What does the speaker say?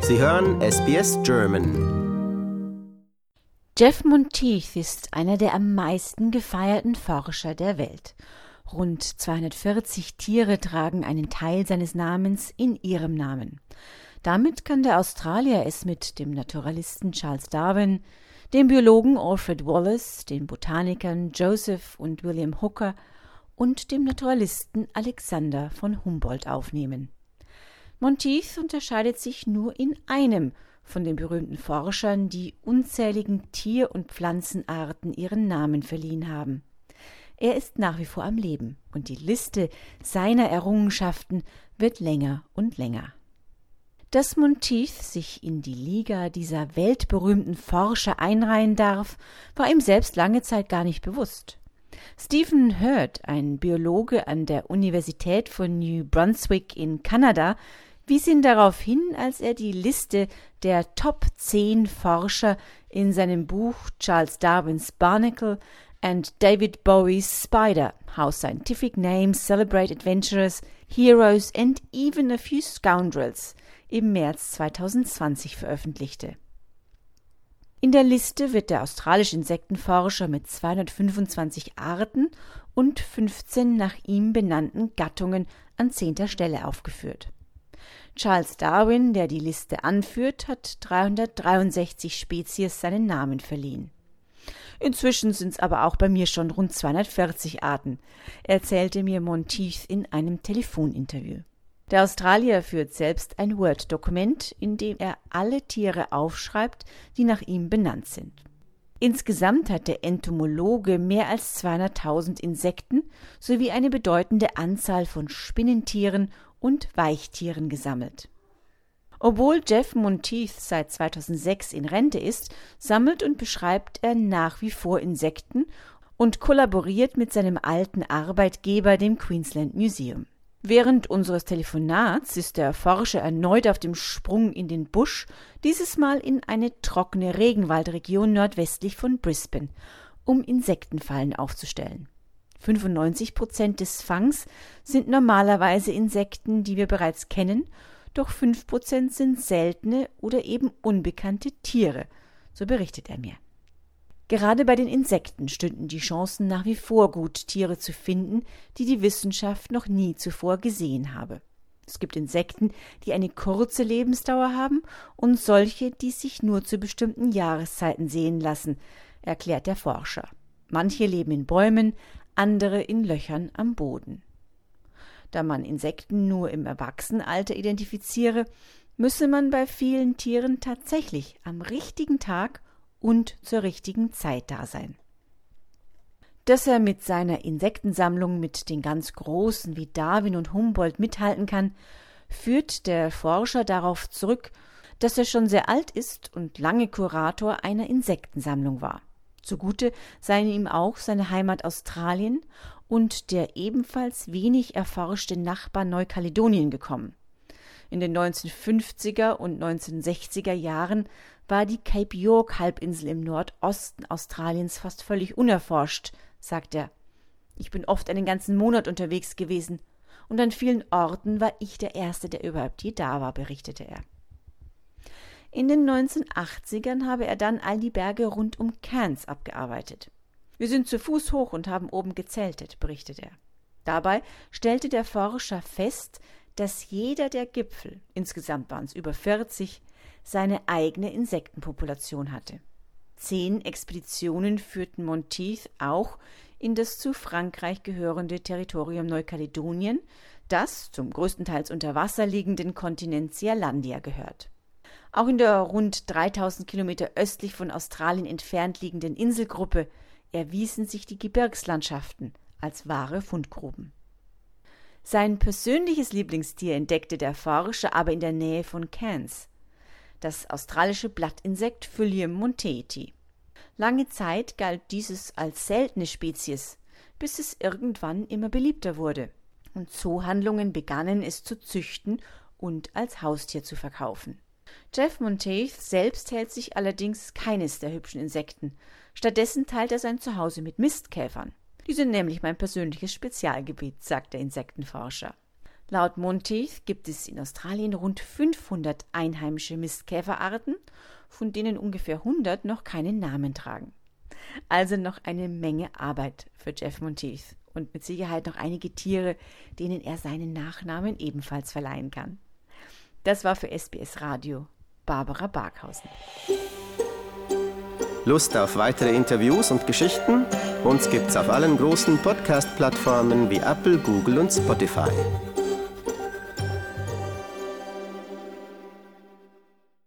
Sie hören SBS German. Jeff Monteith ist einer der am meisten gefeierten Forscher der Welt. Rund 240 Tiere tragen einen Teil seines Namens in ihrem Namen. Damit kann der Australier es mit dem Naturalisten Charles Darwin, dem Biologen Alfred Wallace, den Botanikern Joseph und William Hooker und dem Naturalisten Alexander von Humboldt aufnehmen. Monteith unterscheidet sich nur in einem von den berühmten Forschern, die unzähligen Tier- und Pflanzenarten ihren Namen verliehen haben. Er ist nach wie vor am Leben und die Liste seiner Errungenschaften wird länger und länger. Dass Monteith sich in die Liga dieser weltberühmten Forscher einreihen darf, war ihm selbst lange Zeit gar nicht bewusst. Stephen Hurd, ein Biologe an der Universität von New Brunswick in Kanada, wies ihn darauf hin, als er die Liste der Top 10 Forscher in seinem Buch Charles Darwin's Barnacle and David Bowie's Spider, How Scientific Names Celebrate Adventurers, Heroes and Even a Few Scoundrels im März 2020 veröffentlichte. In der Liste wird der australische Insektenforscher mit 225 Arten und 15 nach ihm benannten Gattungen an 10. Stelle aufgeführt. Charles Darwin, der die Liste anführt, hat 363 Spezies seinen Namen verliehen. Inzwischen sind es aber auch bei mir schon rund 240 Arten, erzählte mir Monteith in einem Telefoninterview. Der Australier führt selbst ein Word-Dokument, in dem er alle Tiere aufschreibt, die nach ihm benannt sind. Insgesamt hat der Entomologe mehr als 200.000 Insekten sowie eine bedeutende Anzahl von Spinnentieren und Weichtieren gesammelt. Obwohl Jeff Monteith seit 2006 in Rente ist, sammelt und beschreibt er nach wie vor Insekten und kollaboriert mit seinem alten Arbeitgeber, dem Queensland Museum. Während unseres Telefonats ist der Forscher erneut auf dem Sprung in den Busch, dieses Mal in eine trockene Regenwaldregion nordwestlich von Brisbane, um Insektenfallen aufzustellen. 95% des Fangs sind normalerweise Insekten, die wir bereits kennen, doch 5% sind seltene oder eben unbekannte Tiere, so berichtet er mir. Gerade bei den Insekten stünden die Chancen nach wie vor gut, Tiere zu finden, die die Wissenschaft noch nie zuvor gesehen habe. Es gibt Insekten, die eine kurze Lebensdauer haben und solche, die sich nur zu bestimmten Jahreszeiten sehen lassen, erklärt der Forscher. Manche leben in Bäumen, andere in Löchern am Boden. Da man Insekten nur im Erwachsenenalter identifiziere, müsse man bei vielen Tieren tatsächlich am richtigen Tag und zur richtigen Zeit da sein. Dass er mit seiner Insektensammlung mit den ganz Großen wie Darwin und Humboldt mithalten kann, führt der Forscher darauf zurück, dass er schon sehr alt ist und lange Kurator einer Insektensammlung war. Zugute seien ihm auch seine Heimat Australien und der ebenfalls wenig erforschte Nachbar Neukaledonien gekommen. In den 1950er und 1960er Jahren war die Cape York-Halbinsel im Nordosten Australiens fast völlig unerforscht, sagt er. Ich bin oft einen ganzen Monat unterwegs gewesen und an vielen Orten war ich der Erste, der überhaupt je da war, berichtete er. In den 1980ern habe er dann all die Berge rund um Cairns abgearbeitet. Wir sind zu Fuß hoch und haben oben gezeltet, berichtet er. Dabei stellte der Forscher fest, dass jeder der Gipfel, insgesamt waren es über 40, seine eigene Insektenpopulation hatte. 10 Expeditionen führten Monteith auch in das zu Frankreich gehörende Territorium Neukaledonien, das zum größtenteils unter Wasser liegenden Kontinent Sealandia gehört. Auch in der rund 3000 Kilometer östlich von Australien entfernt liegenden Inselgruppe erwiesen sich die Gebirgslandschaften als wahre Fundgruben. Sein persönliches Lieblingstier entdeckte der Forscher aber in der Nähe von Cairns, das australische Blattinsekt Phyllium monteiti. Lange Zeit galt dieses als seltene Spezies, bis es irgendwann immer beliebter wurde und Zoohandlungen begannen, es zu züchten und als Haustier zu verkaufen. Jeff Monteith selbst hält sich allerdings keines der hübschen Insekten. Stattdessen teilt er sein Zuhause mit Mistkäfern. Die sind nämlich mein persönliches Spezialgebiet, sagt der Insektenforscher. Laut Monteith gibt es in Australien rund 500 einheimische Mistkäferarten, von denen ungefähr 100 noch keinen Namen tragen. Also noch eine Menge Arbeit für Jeff Monteith und mit Sicherheit noch einige Tiere, denen er seinen Nachnamen ebenfalls verleihen kann. Das war für SBS Radio Barbara Barkhausen. Lust auf weitere Interviews und Geschichten? Uns gibt's auf allen großen Podcast-Plattformen wie Apple, Google und Spotify.